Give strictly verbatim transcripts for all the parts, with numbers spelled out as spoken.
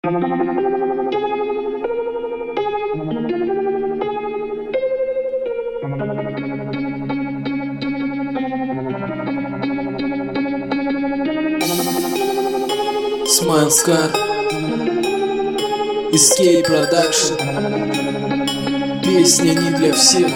Smile Scar, Escape Production. Песня не для всех,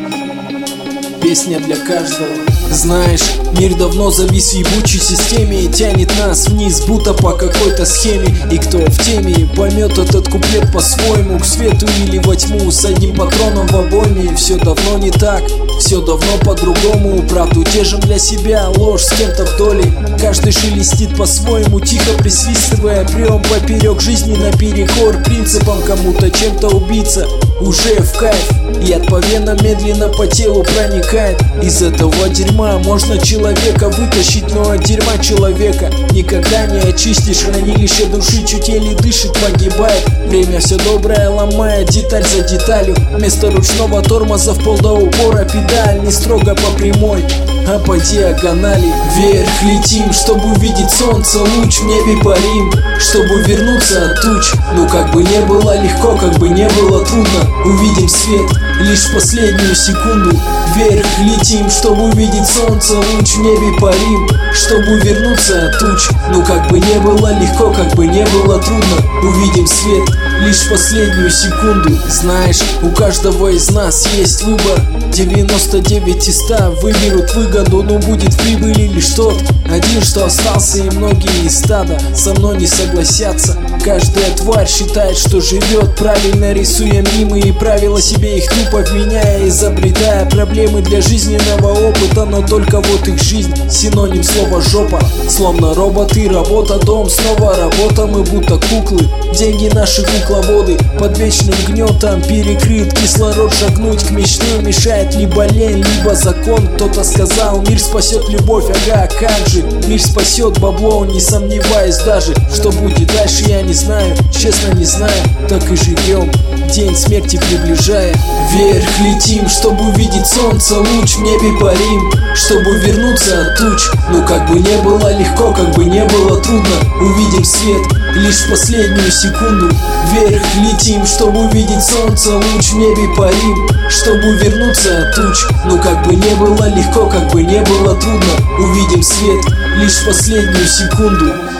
песня для каждого. Знаешь, мир давно завис в ебучей системе и тянет нас вниз, будто по какой-то схеме. И кто в теме, поймет этот куплет по-своему, к свету или во тьму, с одним патроном в обойме. Все давно не так, все давно по-другому. Правду держим для себя, ложь с кем-то в доле. Каждый шелестит по-своему, тихо присвистывая прием поперек жизни наперекор принципам. Кому-то чем-то убийца уже в кайф, яд по венам медленно по телу проникает. Из этого дерьма можно человека вытащить, но от дерьма человека никогда не очистишь. Хранилище души чуть еле дышит, погибает. Время все доброе ломает деталь за деталью. Вместо ручного тормоза в пол до упора педаль, не строго по прямой, а по диагонали. Вверх летим, чтобы увидеть солнце, луч в небе парим, чтобы вернуться от туч. Ну как бы не было легко, как бы не было трудно, увидим свет лишь в последнюю секунду. Вверх летим, чтобы увидеть солнце, луч в небе парим, чтобы вернуться от туч. Ну как бы не было легко, как бы не было трудно, увидим свет лишь в последнюю секунду. Знаешь, у каждого из нас есть выбор, девяносто девять из ста выберут выгоду, но будет в прибыли лишь тот один, что остался, и многие из стада со мной не согласятся. Каждая тварь считает, что живет правильно, рисуя мимы и правила себе, их тупо вменяя, изобретая проблемы для жизненного опыта. Но только вот их жизнь синоним слова жопа. Словно роботы, работа, дом, снова работа. Мы будто куклы, деньги наши кукловоды. Под вечным гнетом перекрыт кислород, шагнуть к мечте мешает либо лень, либо закон. Кто-то сказал, мир спасет любовь, ага, как же. Мир спасет бабло, не сомневаюсь даже. Что будет дальше, я не знаю, честно не знаю. Так и живем, день смерти приближая. Вверх летим, чтобы увидеть солнце, луч в небе парим, чтобы вернуться от туч. Ну как бы не было легко, как бы не было трудно, увидим свет лишь в последнюю секунду. Вверх летим, чтобы увидеть солнце, луч в небе парим, чтобы вернуться от туч. Ну как бы не было легко, как бы не было трудно, увидим свет лишь в последнюю секунду.